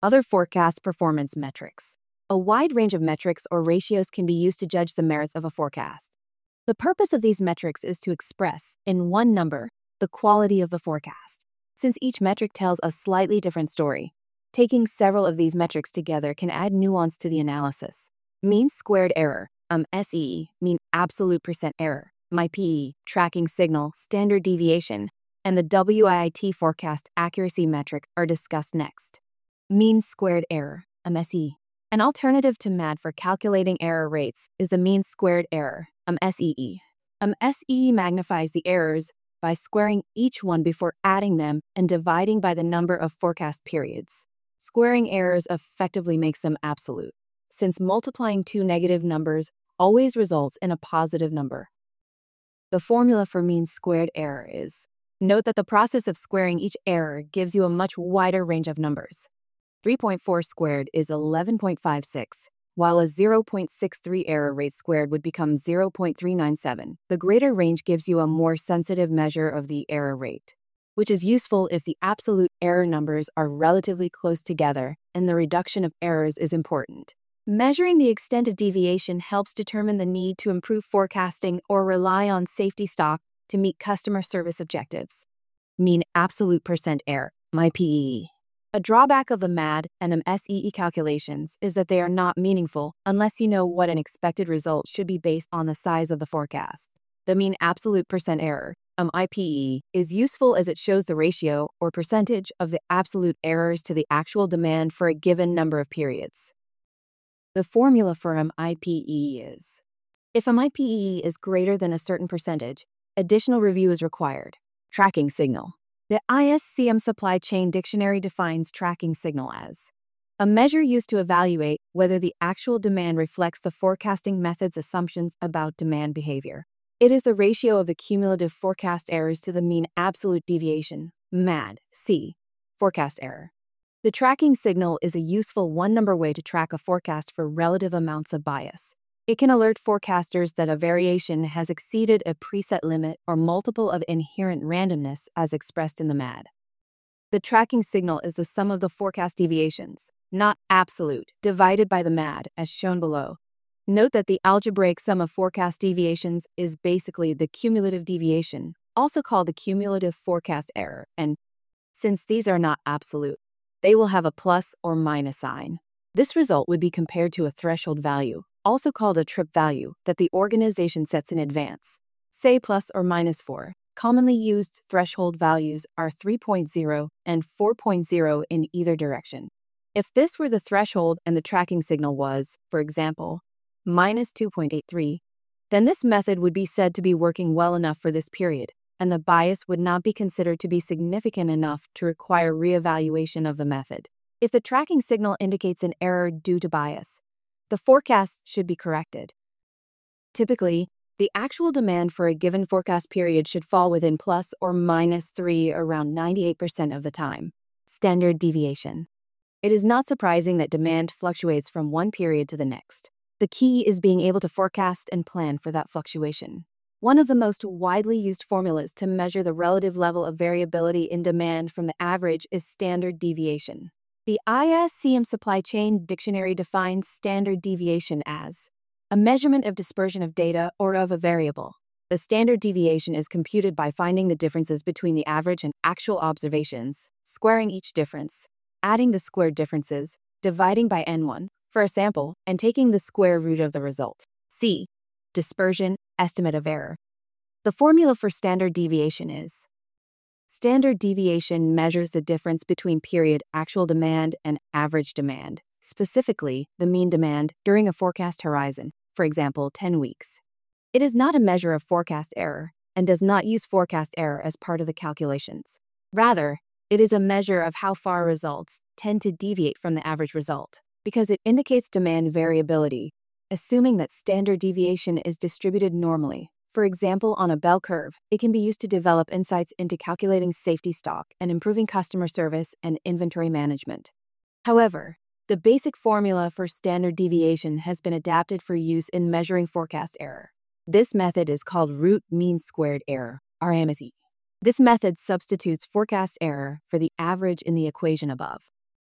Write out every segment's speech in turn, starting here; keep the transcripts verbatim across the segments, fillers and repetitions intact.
Other forecast performance metrics. A wide range of metrics or ratios can be used to judge the merits of a forecast. The purpose of these metrics is to express, in one number, the quality of the forecast. Since each metric tells a slightly different story, taking several of these metrics together can add nuance to the analysis. Mean squared error, um, S E, mean absolute percent error, M I P E, tracking signal, standard deviation, and the W I T forecast accuracy metric are discussed next. Mean squared error, M S E. An alternative to M A D for calculating error rates is the mean squared error, um, S E E. Um, S E E magnifies the errors by squaring each one before adding them and dividing by the number of forecast periods. Squaring errors effectively makes them absolute, since multiplying two negative numbers always results in a positive number. The formula for mean squared error is: note that the process of squaring each error gives you a much wider range of numbers. three point four squared is eleven point five six, while a zero point six three error rate squared would become zero point three nine seven. The greater range gives you a more sensitive measure of the error rate, which is useful if the absolute error numbers are relatively close together and the reduction of errors is important. Measuring the extent of deviation helps determine the need to improve forecasting or rely on safety stock to meet customer service objectives. Mean absolute percent error, M I P E. A drawback of the M A D and M S E E calculations is that they are not meaningful unless you know what an expected result should be based on the size of the forecast. The mean absolute percent error, M I P E, is useful as it shows the ratio or percentage of the absolute errors to the actual demand for a given number of periods. The formula for M I P E is: if M I P E is greater than a certain percentage, additional review is required. Tracking signal. The I S C M Supply Chain Dictionary defines tracking signal as a measure used to evaluate whether the actual demand reflects the forecasting method's assumptions about demand behavior. It is the ratio of the cumulative forecast errors to the mean absolute deviation, M A D, C, forecast error. The tracking signal is a useful one-number way to track a forecast for relative amounts of bias. It can alert forecasters that a variation has exceeded a preset limit or multiple of inherent randomness as expressed in the M A D. The tracking signal is the sum of the forecast deviations, not absolute, divided by the M A D, as shown below. Note that the algebraic sum of forecast deviations is basically the cumulative deviation, also called the cumulative forecast error, and since these are not absolute, they will have a plus or minus sign. This result would be compared to a threshold value, also called a trip value, that the organization sets in advance. Say plus or minus four. Commonly used threshold values are three point zero and four point zero in either direction. If this were the threshold and the tracking signal was, for example, minus two point eight three, then this method would be said to be working well enough for this period, and the bias would not be considered to be significant enough to require reevaluation of the method. If the tracking signal indicates an error due to bias, the forecast should be corrected. Typically, the actual demand for a given forecast period should fall within plus or minus three around ninety-eight percent of the time. Standard deviation. It is not surprising that demand fluctuates from one period to the next. The key is being able to forecast and plan for that fluctuation. One of the most widely used formulas to measure the relative level of variability in demand from the average is standard deviation. The I S C M Supply Chain Dictionary defines standard deviation as a measurement of dispersion of data or of a variable. The standard deviation is computed by finding the differences between the average and actual observations, squaring each difference, adding the squared differences, dividing by N one for a sample, and taking the square root of the result. C. Dispersion, estimate of error. The formula for standard deviation is: standard deviation measures the difference between period actual demand and average demand, specifically the mean demand during a forecast horizon, for example, ten weeks. It is not a measure of forecast error and does not use forecast error as part of the calculations. Rather, it is a measure of how far results tend to deviate from the average result, because it indicates demand variability, assuming that standard deviation is distributed normally. For example, on a bell curve, it can be used to develop insights into calculating safety stock and improving customer service and inventory management. However, the basic formula for standard deviation has been adapted for use in measuring forecast error. This method is called root mean squared error, R M S E. This method substitutes forecast error for the average in the equation above.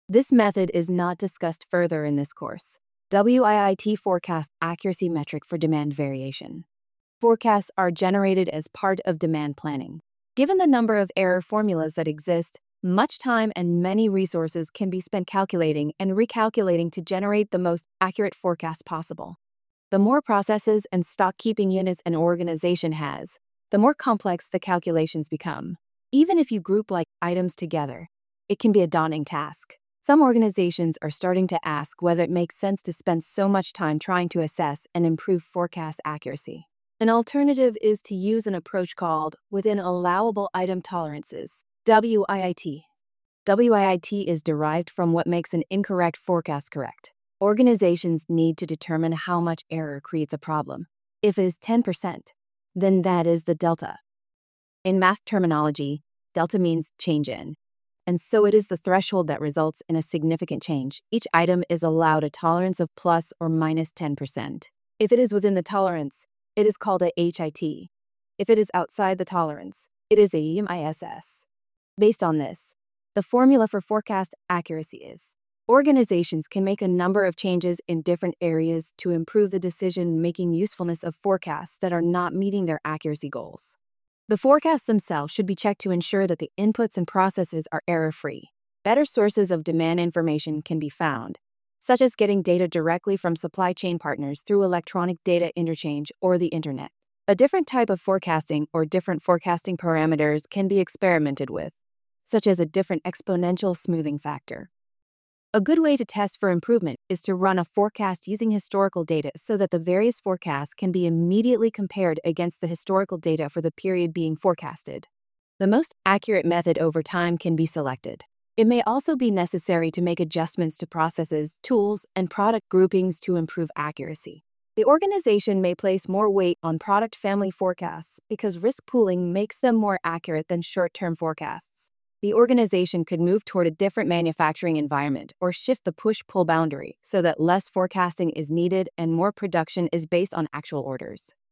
This method is not discussed further in this course. W I I T forecast accuracy metric for demand variation. Forecasts are generated as part of demand planning. Given the number of error formulas that exist, much time and many resources can be spent calculating and recalculating to generate the most accurate forecast possible. The more processes and stock keeping units an organization has, the more complex the calculations become. Even if you group like items together, it can be a daunting task. Some organizations are starting to ask whether it makes sense to spend so much time trying to assess and improve forecast accuracy. An alternative is to use an approach called Within Allowable Item Tolerances, W I I T. W I I T is derived from what makes an incorrect forecast correct. Organizations need to determine how much error creates a problem. If it is ten percent, then that is the delta. In math terminology, delta means change in, and so it is the threshold that results in a significant change. Each item is allowed a tolerance of plus or minus ten percent. If it is within the tolerance, it is called a H I T. If it is outside the tolerance, it is a miss. Based on this, the formula for forecast accuracy is: organizations can make a number of changes in different areas to improve the decision-making usefulness of forecasts that are not meeting their accuracy goals. The forecasts themselves should be checked to ensure that the inputs and processes are error-free. Better sources of demand information can be found, such as getting data directly from supply chain partners through electronic data interchange or the internet. A different type of forecasting or different forecasting parameters can be experimented with, such as a different exponential smoothing factor. A good way to test for improvement is to run a forecast using historical data so that the various forecasts can be immediately compared against the historical data for the period being forecasted. The most accurate method over time can be selected. It may also be necessary to make adjustments to processes, tools, and product groupings to improve accuracy. The organization may place more weight on product family forecasts because risk pooling makes them more accurate than short-term forecasts. The organization could move toward a different manufacturing environment or shift the push-pull boundary so that less forecasting is needed and more production is based on actual orders.